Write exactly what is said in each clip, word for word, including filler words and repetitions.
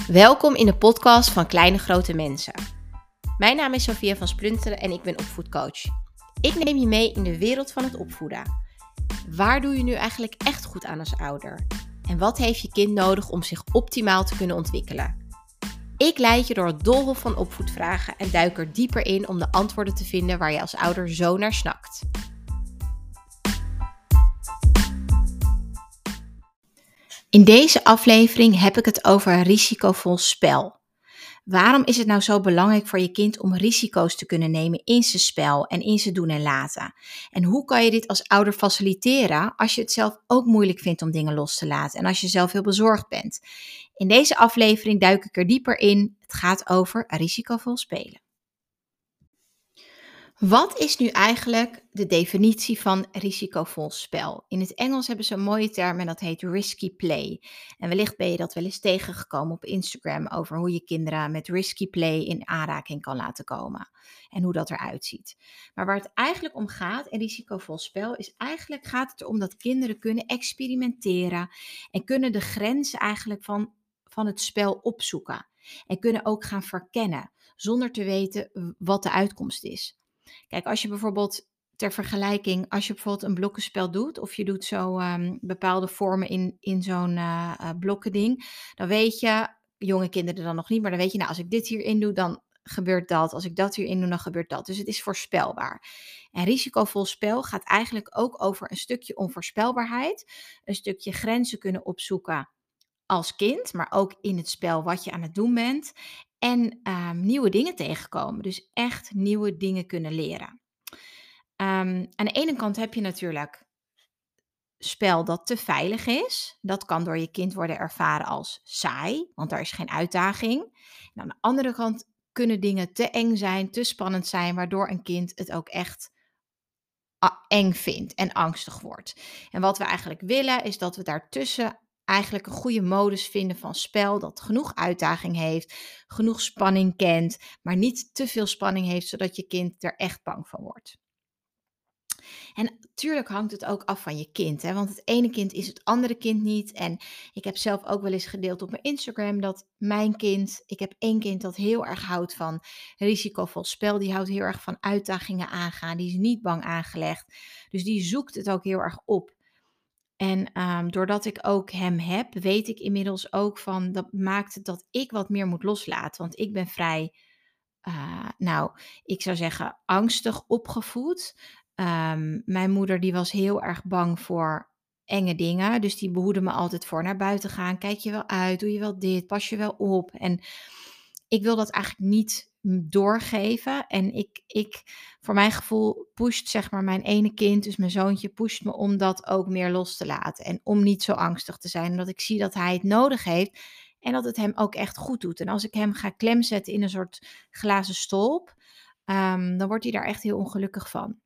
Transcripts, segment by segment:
Welkom in de podcast van Kleine Grote Mensen. Mijn naam is Sophia van Splunteren en ik ben opvoedcoach. Ik neem je mee in de wereld van het opvoeden. Waar doe je nu eigenlijk echt goed aan als ouder? En wat heeft je kind nodig om zich optimaal te kunnen ontwikkelen? Ik leid je door het doolhof van opvoedvragen en duik er dieper in om de antwoorden te vinden waar je als ouder zo naar snakt. In deze aflevering heb ik het over risicovol spel. Waarom is het nou zo belangrijk voor je kind om risico's te kunnen nemen in zijn spel en in zijn doen en laten? En hoe kan je dit als ouder faciliteren als je het zelf ook moeilijk vindt om dingen los te laten en als je zelf heel bezorgd bent? In deze aflevering duik ik er dieper in. Het gaat over risicovol spelen. Wat is nu eigenlijk de definitie van risicovol spel? In het Engels hebben ze een mooie term en dat heet risky play. En wellicht ben je dat wel eens tegengekomen op Instagram over hoe je kinderen met risky play in aanraking kan laten komen. En hoe dat eruit ziet. Maar waar het eigenlijk om gaat in risicovol spel is eigenlijk gaat het erom dat kinderen kunnen experimenteren en kunnen de grenzen eigenlijk van, van het spel opzoeken. En kunnen ook gaan verkennen zonder te weten wat de uitkomst is. Kijk, als je bijvoorbeeld ter vergelijking, als je bijvoorbeeld een blokkenspel doet, of je doet zo um, bepaalde vormen in, in zo'n uh, uh, blokkending, dan weet je, jonge kinderen dan nog niet, maar dan weet je, nou, als ik dit hierin doe, dan gebeurt dat. Als ik dat hierin doe, dan gebeurt dat. Dus het is voorspelbaar. En risicovol spel gaat eigenlijk ook over een stukje onvoorspelbaarheid, een stukje grenzen kunnen opzoeken als kind, maar ook in het spel wat je aan het doen bent. En um, nieuwe dingen tegenkomen. Dus echt nieuwe dingen kunnen leren. Um, aan de ene kant heb je natuurlijk spel dat te veilig is. Dat kan door je kind worden ervaren als saai, want daar is geen uitdaging. En aan de andere kant kunnen dingen te eng zijn, te spannend zijn, waardoor een kind het ook echt eng vindt en angstig wordt. En wat we eigenlijk willen is dat we daartussen eigenlijk een goede modus vinden van spel dat genoeg uitdaging heeft, genoeg spanning kent, maar niet te veel spanning heeft, zodat je kind er echt bang van wordt. En natuurlijk hangt het ook af van je kind, hè? Want het ene kind is het andere kind niet. En ik heb zelf ook wel eens gedeeld op mijn Instagram dat mijn kind, ik heb één kind dat heel erg houdt van risicovol spel. Die houdt heel erg van uitdagingen aangaan. Die is niet bang aangelegd. Dus die zoekt het ook heel erg op. En um, doordat ik ook hem heb, weet ik inmiddels ook van, dat maakt het dat ik wat meer moet loslaten. Want ik ben vrij, uh, nou, ik zou zeggen angstig opgevoed. Um, mijn moeder die was heel erg bang voor enge dingen. Dus die behoedde me altijd voor naar buiten gaan. Kijk je wel uit? Doe je wel dit? Pas je wel op? En ik wil dat eigenlijk niet doorgeven. En ik, ik voor mijn gevoel pusht zeg maar mijn ene kind, dus mijn zoontje, pusht me om dat ook meer los te laten. En om niet zo angstig te zijn. Omdat ik zie dat hij het nodig heeft. En dat het hem ook echt goed doet. En als ik hem ga klemzetten in een soort glazen stolp, um, dan wordt hij daar echt heel ongelukkig van.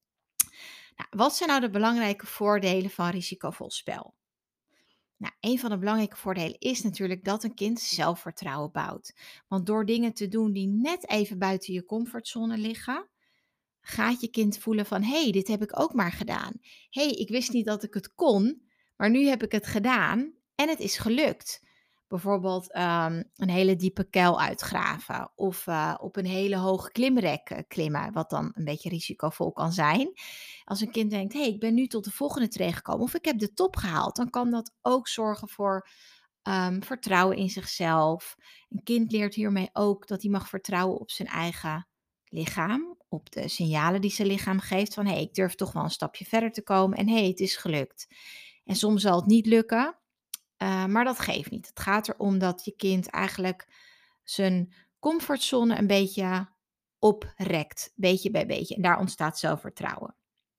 Nou, wat zijn nou de belangrijke voordelen van risicovol spel? Nou, een van de belangrijke voordelen is natuurlijk dat een kind zelfvertrouwen bouwt. Want door dingen te doen die net even buiten je comfortzone liggen, gaat je kind voelen van, hé, hey, dit heb ik ook maar gedaan. Hé, hey, ik wist niet dat ik het kon, maar nu heb ik het gedaan en het is gelukt. Bijvoorbeeld um, een hele diepe kuil uitgraven of uh, op een hele hoge klimrek uh, klimmen, wat dan een beetje risicovol kan zijn. Als een kind denkt, hé, hey, ik ben nu tot de volgende tree gekomen of ik heb de top gehaald, dan kan dat ook zorgen voor um, vertrouwen in zichzelf. Een kind leert hiermee ook dat hij mag vertrouwen op zijn eigen lichaam, op de signalen die zijn lichaam geeft van, hé, hey, ik durf toch wel een stapje verder te komen en hé, hey, het is gelukt. En soms zal het niet lukken. Uh, maar dat geeft niet. Het gaat erom dat je kind eigenlijk zijn comfortzone een beetje oprekt, beetje bij beetje. En daar ontstaat zelfvertrouwen.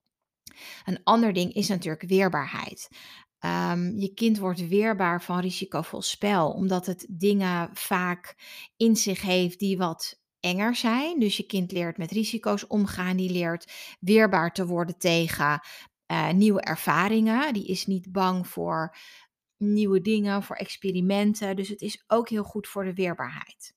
Een ander ding is natuurlijk weerbaarheid. Um, je kind wordt weerbaar van risicovol spel, omdat het dingen vaak in zich heeft die wat enger zijn. Dus je kind leert met risico's omgaan, die leert weerbaar te worden tegen uh, nieuwe ervaringen. Die is niet bang voor nieuwe dingen, voor experimenten. Dus het is ook heel goed voor de weerbaarheid.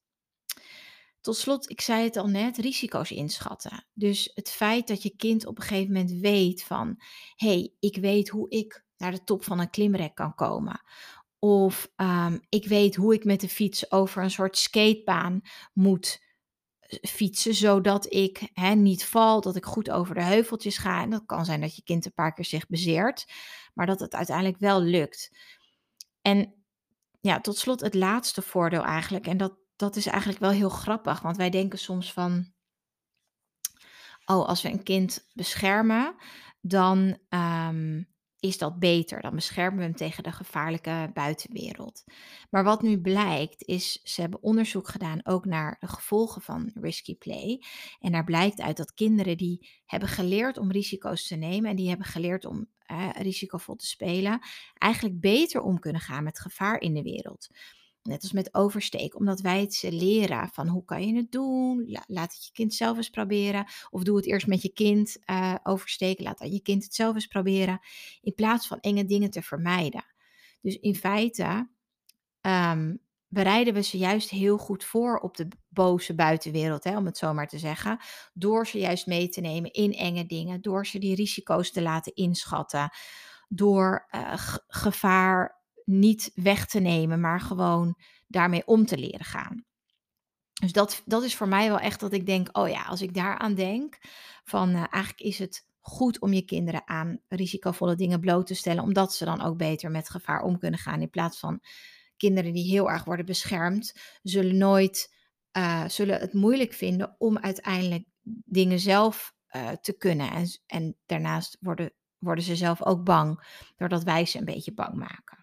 Tot slot, ik zei het al net, risico's inschatten. Dus het feit dat je kind op een gegeven moment weet van, hé, hey, ik weet hoe ik naar de top van een klimrek kan komen. Of, ehm, ik weet hoe ik met de fiets over een soort skatebaan moet, eh, fietsen, zodat ik, hè, niet val, dat ik goed over de heuveltjes ga. En dat kan zijn dat je kind een paar keer zich bezeert, maar dat het uiteindelijk wel lukt. En ja, tot slot het laatste voordeel eigenlijk, en dat dat is eigenlijk wel heel grappig, want wij denken soms van: "Oh, als we een kind beschermen, dan, ehm, is dat beter. Dan beschermen we hem tegen de gevaarlijke buitenwereld." Maar wat nu blijkt is, ze hebben onderzoek gedaan ook naar de gevolgen van risky play. En daar blijkt uit dat kinderen die hebben geleerd om risico's te nemen en die hebben geleerd om, eh, risicovol te spelen, eigenlijk beter om kunnen gaan met gevaar in de wereld. Net als met oversteken, omdat wij het ze leren van hoe kan je het doen? La- laat het je kind zelf eens proberen. Of doe het eerst met je kind eh, oversteken. Laat dan je kind het zelf eens proberen. In plaats van enge dingen te vermijden. Dus in feite ehm, bereiden we ze juist heel goed voor op de b- boze buitenwereld, hè, om het zo maar te zeggen. Door ze juist mee te nemen in enge dingen. Door ze die risico's te laten inschatten. Door eh, g- gevaar niet weg te nemen, maar gewoon daarmee om te leren gaan. Dus dat, dat is voor mij wel echt dat ik denk, oh ja, als ik daaraan denk, van eh, eigenlijk is het goed om je kinderen aan risicovolle dingen bloot te stellen, omdat ze dan ook beter met gevaar om kunnen gaan. In plaats van kinderen die heel erg worden beschermd, zullen nooit, eh, zullen het moeilijk vinden om uiteindelijk dingen zelf eh, te kunnen. En, en daarnaast worden, worden ze zelf ook bang, doordat wij ze een beetje bang maken.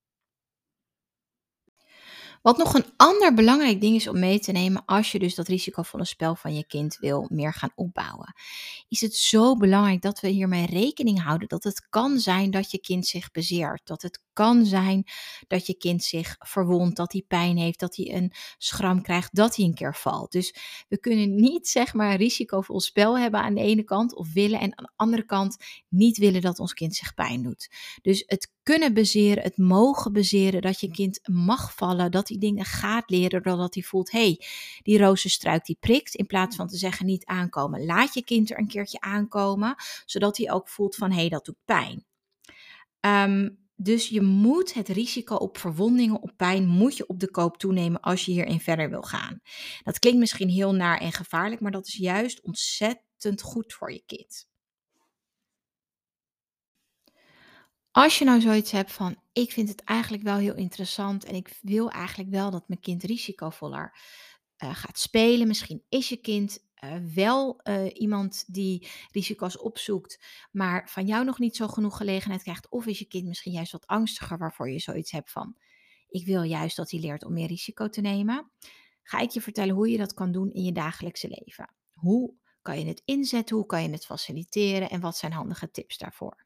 Wat nog een ander belangrijk ding is om mee te nemen als je dus dat risicovolle spel van je kind wil meer gaan opbouwen, is het zo belangrijk dat we hiermee rekening houden dat het kan zijn dat je kind zich bezeert. Dat het kan zijn dat je kind zich verwondt, dat hij pijn heeft, dat hij een schram krijgt, dat hij een keer valt. Dus we kunnen niet zeg maar een risicovol spel hebben aan de ene kant of willen en aan de andere kant niet willen dat ons kind zich pijn doet. Dus het kunnen bezeren, het mogen bezeren, dat je kind mag vallen, dat hij dingen gaat leren doordat hij voelt, hé, hey, die rozenstruik die prikt. In plaats van te zeggen niet aankomen, laat je kind er een keertje aankomen, zodat hij ook voelt van, hé, hey, dat doet pijn. Ehm, dus je moet het risico op verwondingen, op pijn, moet je op de koop toenemen als je hierin verder wil gaan. Dat klinkt misschien heel naar en gevaarlijk, maar dat is juist ontzettend goed voor je kind. Als je nou zoiets hebt van, ik vind het eigenlijk wel heel interessant en ik wil eigenlijk wel dat mijn kind risicovoller eh, gaat spelen. Misschien is je kind eh, wel eh, iemand die risico's opzoekt, maar van jou nog niet zo genoeg gelegenheid krijgt. Of is je kind misschien juist wat angstiger, waarvoor je zoiets hebt van, ik wil juist dat hij leert om meer risico te nemen. Ga ik je vertellen hoe je dat kan doen in je dagelijkse leven. Hoe kan je het inzetten? Hoe kan je het faciliteren? En wat zijn handige tips daarvoor?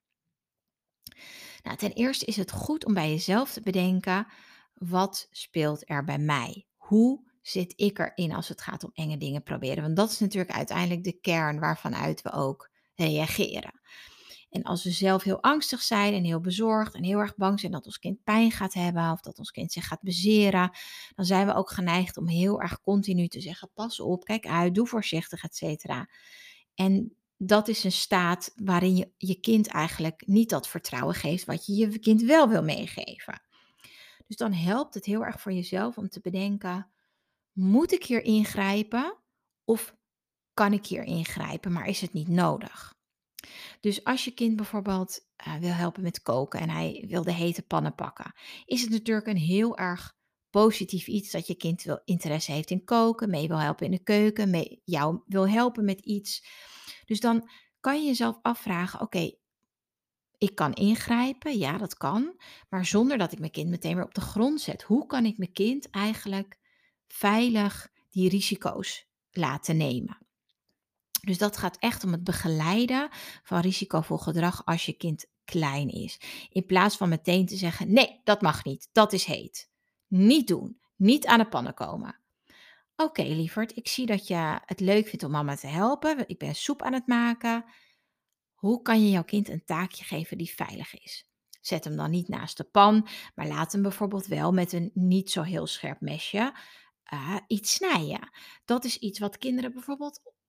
Nou, ten eerste is het goed om bij jezelf te bedenken: wat speelt er bij mij? Hoe zit ik erin als het gaat om enge dingen proberen? Want dat is natuurlijk uiteindelijk de kern waarvanuit we ook reageren. En als we zelf heel angstig zijn en heel bezorgd en heel erg bang zijn dat ons kind pijn gaat hebben of dat ons kind zich gaat bezeren, dan zijn we ook geneigd om heel erg continu te zeggen: pas op, kijk uit, doe voorzichtig, et cetera. En dat is een staat waarin je je kind eigenlijk niet dat vertrouwen geeft wat je je kind wel wil meegeven. Dus dan helpt het heel erg voor jezelf om te bedenken: moet ik hier ingrijpen of kan ik hier ingrijpen, maar is het niet nodig? Dus als je kind bijvoorbeeld eh, wil helpen met koken en hij wil de hete pannen pakken, is het natuurlijk een heel erg positief iets dat je kind wil interesse heeft in koken, mee wil helpen in de keuken, mee jou wil helpen met iets. Dus dan kan je jezelf afvragen: oké, ik kan ingrijpen, ja, dat kan, maar zonder dat ik mijn kind meteen weer op de grond zet. Hoe kan ik mijn kind eigenlijk veilig die risico's laten nemen? Dus dat gaat echt om het begeleiden van risicovol gedrag als je kind klein is. In plaats van meteen te zeggen: nee, dat mag niet, dat is heet. Niet doen, niet aan de pannen komen. Oké, lieverd, ik zie dat je het leuk vindt om mama te helpen. Ik ben soep aan het maken. Hoe kan je jouw kind een taakje geven die veilig is? Zet hem dan niet naast de pan, maar laat hem bijvoorbeeld wel met een niet zo heel scherp mesje eh, iets snijden. Dat is iets wat kinderen bijvoorbeeld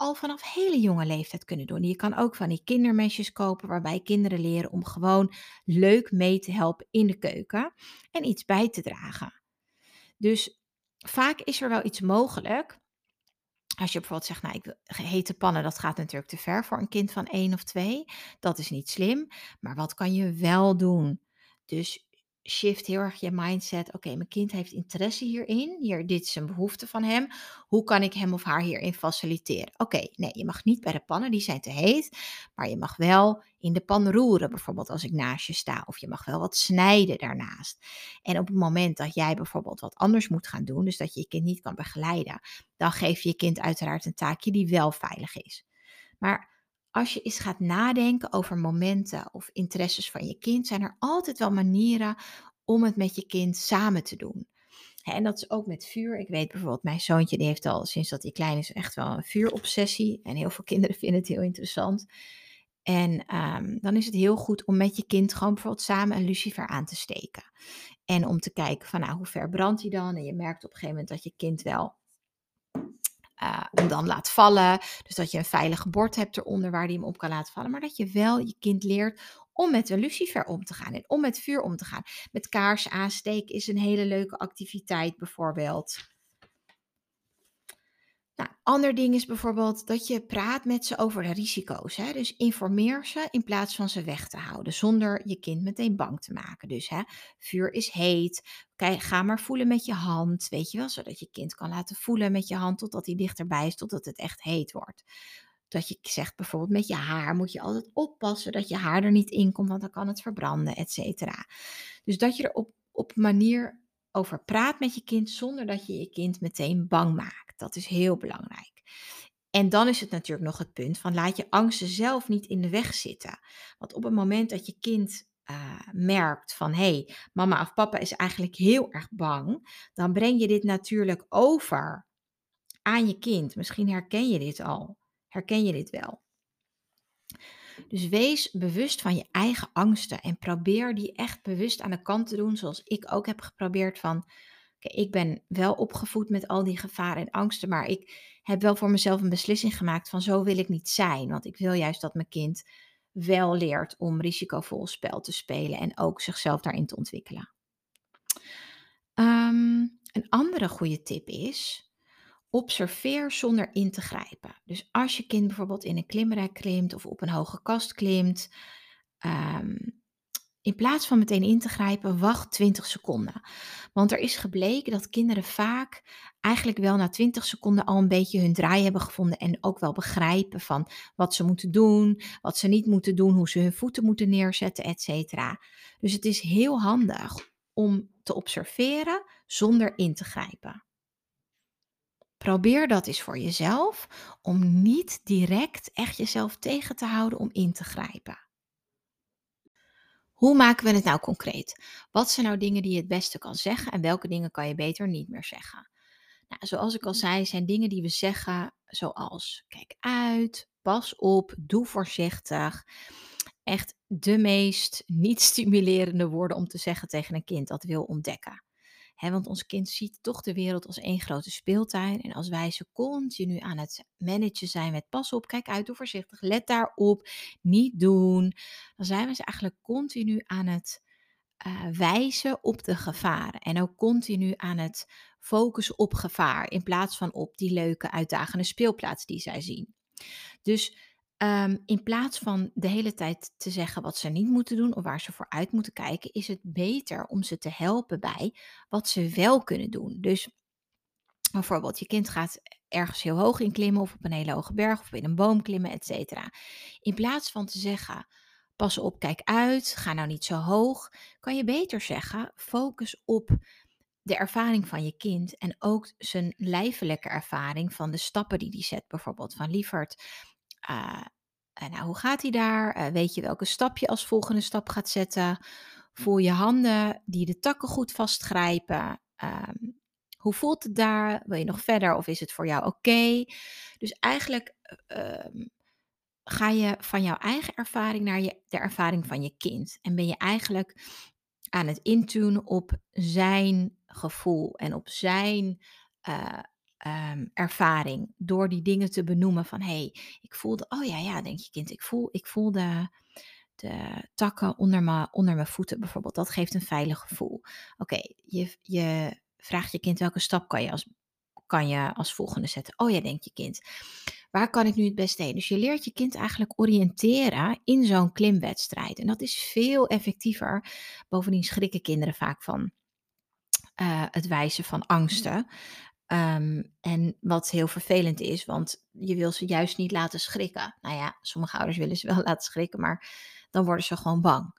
al vanaf hele jonge leeftijd kunnen doen. Je kan ook van die kindermesjes kopen waarbij kinderen leren om gewoon leuk mee te helpen in de keuken en iets bij te dragen. Dus vaak is er wel iets mogelijk. Als je bijvoorbeeld zegt, nou, ik wil hete pannen, dat gaat natuurlijk te ver voor een kind van één of twee. Dat is niet slim. Maar wat kan je wel doen? Dus shift heel erg je mindset. Oké, mijn kind heeft interesse hierin. Hier, dit is een behoefte van hem. Hoe kan ik hem of haar hierin faciliteren? Oké, nee, je mag niet bij de pannen, die zijn te heet. Maar je mag wel in de pan roeren, bijvoorbeeld als ik naast je sta. Of je mag wel wat snijden daarnaast. En op het moment dat jij bijvoorbeeld wat anders moet gaan doen, dus dat je je kind niet kan begeleiden, dan geef je je kind uiteraard een taakje die wel veilig is. Maar als je eens gaat nadenken over momenten of interesses van je kind, zijn er altijd wel manieren om het met je kind samen te doen. Hè, en dat is ook met vuur. Ik weet bijvoorbeeld, mijn zoontje die heeft al sinds dat hij klein is echt wel een vuurobsessie. En heel veel kinderen vinden het heel interessant. En ehm, dan is het heel goed om met je kind gewoon bijvoorbeeld samen een lucifer aan te steken. En om te kijken van nou, hoe ver brandt hij dan? En je merkt op een gegeven moment dat je kind wel uh, hem dan laat vallen. Dus dat je een veilige bord hebt eronder waar hij hem op kan laten vallen. Maar dat je wel je kind leert om met een lucifer om te gaan. En om met vuur om te gaan. Met kaars aansteken is een hele leuke activiteit bijvoorbeeld. Nou, ander ding is bijvoorbeeld dat je praat met ze over de risico's. Hè? Dus informeer ze in plaats van ze weg te houden, zonder je kind meteen bang te maken. Dus hè, vuur is heet. Kijk, ga maar voelen met je hand, weet je wel, zodat je kind kan laten voelen met je hand totdat hij dichterbij is, totdat het echt heet wordt. Dat je zegt bijvoorbeeld met je haar moet je altijd oppassen dat je haar er niet in komt, want dan kan het verbranden, et cetera. Dus dat je er op, op een manier over praat met je kind zonder dat je je kind meteen bang maakt. Dat is heel belangrijk. En dan is het natuurlijk nog het punt van laat je angsten zelf niet in de weg zitten. Want op het moment dat je kind uh, merkt van hé, hey, mama of papa is eigenlijk heel erg bang, dan breng je dit natuurlijk over aan je kind. Misschien herken je dit al. Herken je dit wel? Dus wees bewust van je eigen angsten en probeer die echt bewust aan de kant te doen, zoals ik ook heb geprobeerd van, oké, ik ben wel opgevoed met al die gevaren en angsten, maar ik heb wel voor mezelf een beslissing gemaakt van zo wil ik niet zijn, want ik wil juist dat mijn kind wel leert om risicovol spel te spelen en ook zichzelf daarin te ontwikkelen. Um, een andere goede tip is, observeer zonder in te grijpen. Dus als je kind bijvoorbeeld in een klimrek klimt of op een hoge kast klimt, ehm, in plaats van meteen in te grijpen, wacht twintig seconden. Want er is gebleken dat kinderen vaak eigenlijk wel na twintig seconden al een beetje hun draai hebben gevonden en ook wel begrijpen van wat ze moeten doen, wat ze niet moeten doen, hoe ze hun voeten moeten neerzetten, et cetera. Dus het is heel handig om te observeren zonder in te grijpen. Probeer dat eens voor jezelf, om niet direct echt jezelf tegen te houden om in te grijpen. Hoe maken we het nou concreet? Wat zijn nou dingen die je het beste kan zeggen en welke dingen kan je beter niet meer zeggen? Nou, zoals ik al zei, zijn dingen die we zeggen zoals kijk uit, pas op, doe voorzichtig. Echt de meest niet stimulerende woorden om te zeggen tegen een kind dat wil ontdekken. Hè, want ons kind ziet toch de wereld als één grote speeltuin. En als wij ze continu aan het managen zijn met pas op, kijk uit, doe voorzichtig, let daarop, niet doen. Dan zijn we ze eigenlijk continu aan het uh, wijzen op de gevaren. En ook continu aan het focussen op gevaar. In plaats van op die leuke uitdagende speelplaats die zij zien. Dus um, in plaats van de hele tijd te zeggen wat ze niet moeten doen of waar ze voor uit moeten kijken, is het beter om ze te helpen bij wat ze wel kunnen doen. Dus bijvoorbeeld, je kind gaat ergens heel hoog in klimmen of op een hele hoge berg of in een boom klimmen, et cetera. In plaats van te zeggen, pas op, kijk uit, ga nou niet zo hoog, kan je beter zeggen, focus op de ervaring van je kind en ook zijn lijfelijke ervaring van de stappen die hij zet. Bijvoorbeeld van lieverd, uh, uh, nou, hoe gaat hij daar? Uh, weet je welke stap je als volgende stap gaat zetten? Voel je handen die de takken goed vastgrijpen? Um, hoe voelt het daar? Wil je nog verder of is het voor jou oké? Okay? Dus eigenlijk uh, ga je van jouw eigen ervaring naar je, de ervaring van je kind. En ben je eigenlijk aan het intunen op zijn gevoel en op zijn uh, ehm, ervaring. Door die dingen te benoemen van, hé, hey, ik voelde, oh ja, ja, denk je kind, ik voel, ik voel de, de takken onder mijn onder mijn voeten bijvoorbeeld. Dat geeft een veilig gevoel. Oké, je, je vraagt je kind welke stap kan je als, kan je als volgende zetten. Oh ja, denkt je kind. Waar kan ik nu het beste heen? Dus je leert je kind eigenlijk oriënteren in zo'n klimwedstrijd. En dat is veel effectiever. Bovendien schrikken kinderen vaak van eh, het wijzen van angsten. Ehm, en wat heel vervelend is, want je wil ze juist niet laten schrikken. Nou ja, sommige ouders willen ze wel laten schrikken, maar dan worden ze gewoon bang.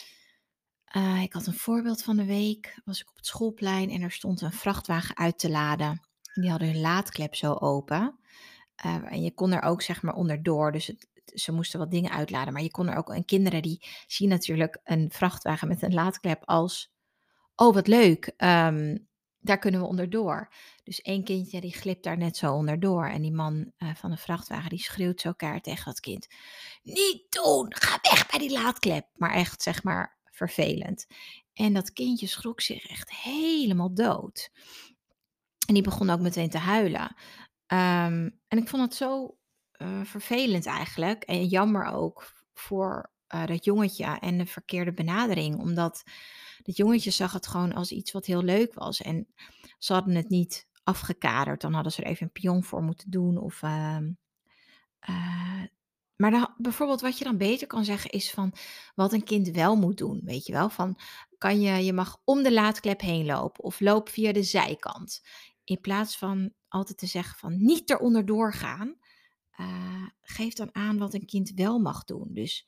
Eh, ik had een voorbeeld van de week. Was ik op het schoolplein en er stond een vrachtwagen uit te laden. En die hadden hun laadklep zo open. Eh, en je kon er ook zeg maar onderdoor. Dus het, het- ze moesten wat dingen uitladen. Maar je kon er ook. En kinderen die zien natuurlijk een vrachtwagen met een laadklep als. Oh, wat leuk. ehm, daar kunnen we onderdoor. Dus één kindje die glipt daar net zo onderdoor. En die man eh, van de vrachtwagen die schreeuwt zo elkaar tegen dat kind. Niet doen, ga weg bij die laadklep. Maar echt zeg maar vervelend. En dat kindje schrok zich echt helemaal dood. En die begon ook meteen te huilen. Ehm, en ik vond het zo eh, vervelend eigenlijk. En jammer ook voor eh, dat jongetje en de verkeerde benadering. Omdat dat jongetje zag het gewoon als iets wat heel leuk was. En ze hadden het niet afgekaderd. Dan hadden ze er even een pion voor moeten doen. Of, ehm, eh, maar dan, bijvoorbeeld wat je dan beter kan zeggen is van wat een kind wel moet doen. Weet je wel, van kan je, je mag om de laadklep heen lopen of loop via de zijkant. In plaats van altijd te zeggen van niet eronder doorgaan. eh, geef dan aan wat een kind wel mag doen. Dus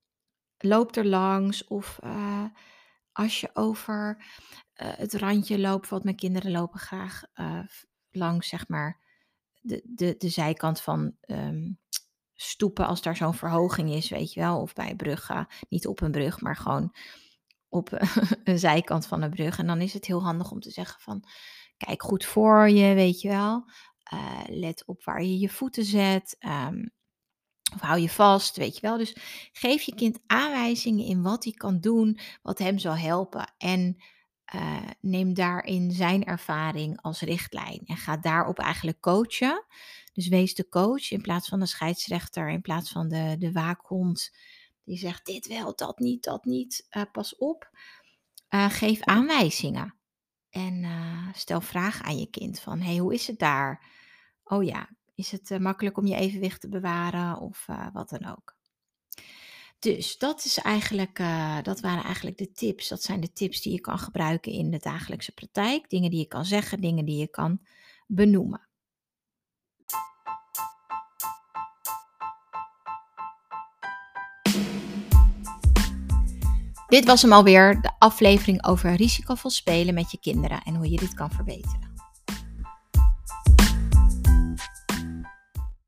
loop er langs of eh, als je over eh, het randje loopt, wat mijn kinderen lopen graag eh, v- langs, zeg maar, de, de, de zijkant van ehm, stoepen als daar zo'n verhoging is, weet je wel. Of bij bruggen, niet op een brug, maar gewoon op een zijkant van een brug. En dan is het heel handig om te zeggen van, kijk goed voor je, weet je wel. Eh, let op waar je je voeten zet. ehm, of hou je vast, weet je wel. Dus geef je kind aanwijzingen in wat hij kan doen, wat hem zal helpen. En eh, neem daarin zijn ervaring als richtlijn. En ga daarop eigenlijk coachen. Dus wees de coach in plaats van de scheidsrechter, in plaats van de, de waakhond. Die zegt dit wel, dat niet, dat niet. Eh, pas op. Eh, geef aanwijzingen. En eh, stel vragen aan je kind van, hey, hoe is het daar? Oh ja, is het eh, makkelijk om je evenwicht te bewaren of eh, wat dan ook? Dus dat is eigenlijk, eh, dat waren eigenlijk de tips. Dat zijn de tips die je kan gebruiken in de dagelijkse praktijk. Dingen die je kan zeggen, dingen die je kan benoemen. Dit was hem alweer, de aflevering over risicovol spelen met je kinderen en hoe je dit kan verbeteren.